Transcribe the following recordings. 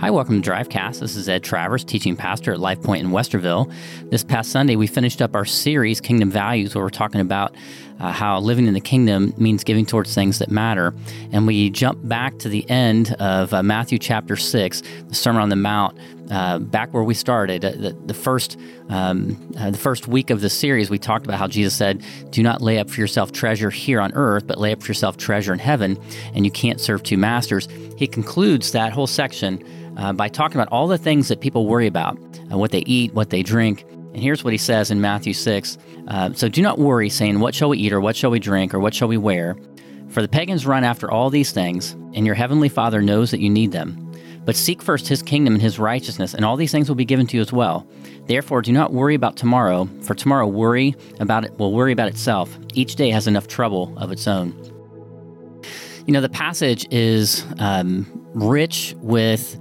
Hi, welcome to Drivecast. This is Ed Travers, teaching pastor at Life Point in Westerville. This past Sunday, we finished up our series, Kingdom Values, where we're talking about how living in the kingdom means giving towards things that matter. And we jumped back to the end of Matthew chapter 6, the Sermon on the Mount, back where we started. The first week of the series, we talked about how Jesus said, do not lay up for yourself treasure here on earth, but lay up for yourself treasure in heaven, and you can't serve two masters. He concludes that whole section by talking about all the things that people worry about, what they eat, what they drink. And here's what he says in Matthew 6. So do not worry, saying, what shall we eat, or what shall we drink, or what shall we wear? For the pagans run after all these things, and your heavenly Father knows that you need them. But seek first his kingdom and his righteousness, and all these things will be given to you as well. Therefore, do not worry about tomorrow, for tomorrow will worry about itself. Each day has enough trouble of its own. You know, the passage is rich with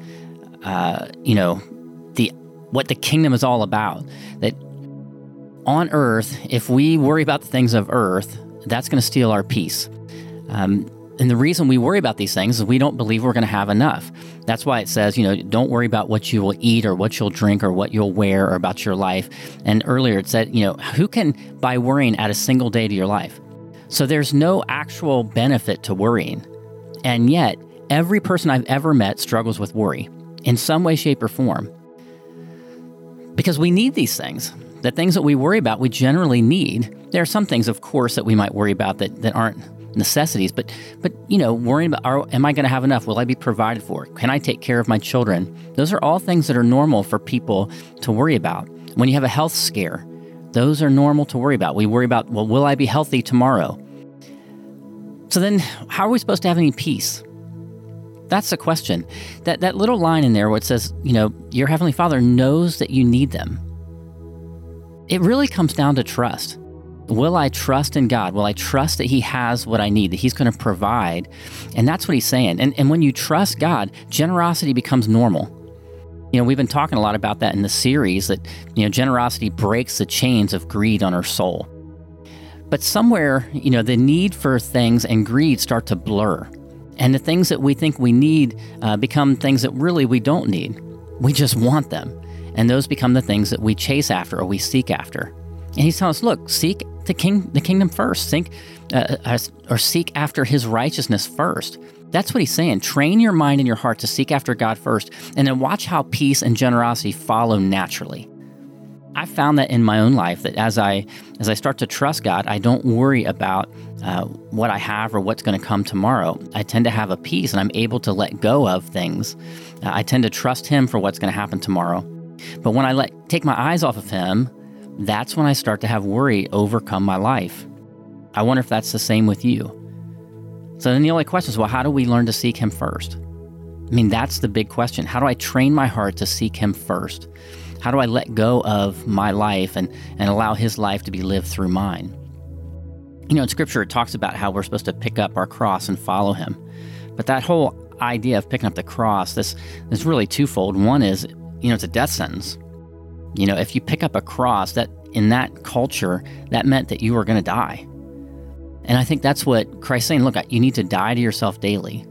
what the kingdom is all about. That on earth, if we worry about the things of earth, that's going to steal our peace. And the reason we worry about these things is we don't believe we're going to have enough. That's why it says, don't worry about what you will eat or what you'll drink or what you'll wear or about your life. And earlier it said, who can, by worrying, add a single day to your life? So there's no actual benefit to worrying. And yet, every person I've ever met struggles with worry in some way, shape, or form. Because we need these things. The things that we worry about, we generally need. There are some things, of course, that we might worry about that aren't necessities, but worrying about, am I going to have enough? Will I be provided for? Can I take care of my children? Those are all things that are normal for people to worry about. When you have a health scare, those are normal to worry about. We worry about, will I be healthy tomorrow? So then, how are we supposed to have any peace? That's the question. That little line in there where it says, your heavenly Father knows that you need them. It really comes down to trust. Will I trust in God? Will I trust that he has what I need, that he's going to provide? And that's what he's saying. And when you trust God, generosity becomes normal. We've been talking a lot about that in the series, that, generosity breaks the chains of greed on our soul. But somewhere, the need for things and greed start to blur. And the things that we think we need become things that really we don't need. We just want them. And those become the things that we chase after or we seek after. And he's telling us, look, seek the kingdom first. Seek after his righteousness first. That's what he's saying. Train your mind and your heart to seek after God first, and then watch how peace and generosity follow naturally. I found that in my own life, that as I start to trust God, I don't worry about what I have or what's going to come tomorrow. I tend to have a peace, and I'm able to let go of things. I tend to trust him for what's going to happen tomorrow. But when I take my eyes off of him, that's when I start to have worry overcome my life. I wonder if that's the same with you. So then the only question is, how do we learn to seek him first? That's the big question. How do I train my heart to seek him first? How do I let go of my life and allow his life to be lived through mine? In Scripture, it talks about how we're supposed to pick up our cross and follow him. But that whole idea of picking up the cross, this is really twofold. One is, it's a death sentence. If you pick up a cross, that in that culture, that meant that you were going to die. And I think that's what Christ's saying. Look, you need to die to yourself daily.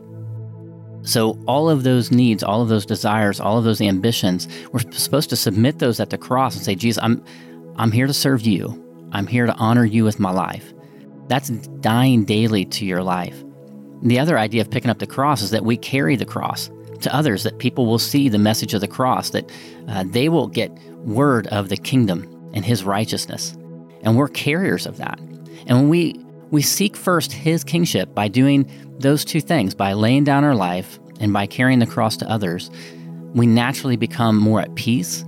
So all of those needs, all of those desires, all of those ambitions, we're supposed to submit those at the cross and say, Jesus, I'm here to serve you. I'm here to honor you with my life. That's dying daily to your life. The other idea of picking up the cross is that we carry the cross to others, that people will see the message of the cross, that they will get word of the kingdom and his righteousness. And we're carriers of that. And when we seek first his kingship by doing those two things, by laying down our life and by carrying the cross to others, we naturally become more at peace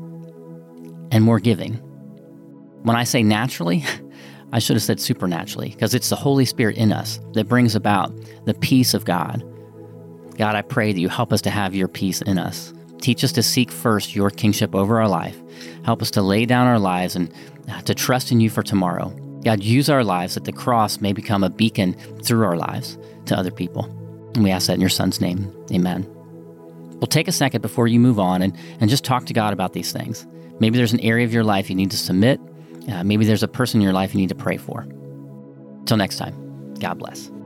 and more giving. When I say naturally, I should have said supernaturally, because it's the Holy Spirit in us that brings about the peace of God. God, I pray that you help us to have your peace in us. Teach us to seek first your kingship over our life. Help us to lay down our lives and to trust in you for tomorrow. God, use our lives that the cross may become a beacon through our lives to other people. And we ask that in your Son's name. Amen. Well, take a second before you move on and just talk to God about these things. Maybe there's an area of your life you need to submit. Maybe there's a person in your life you need to pray for. Till next time, God bless.